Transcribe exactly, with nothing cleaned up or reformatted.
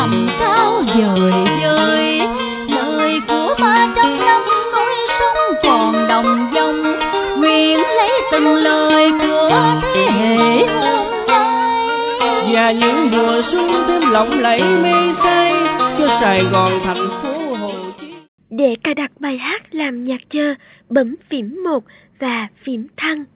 làm sao vời vơi. Lời của ba trăm năm núi sông còn đồng dòng, nguyện lấy từng lời của thế hệ hôm nay. Và những mùa xuân thêm lộng lẫy mê say cho Sài Gòn thành phố Hồ Chí. Để cài đặt bài hát làm nhạc chờ, bấm phím một và phím thăng.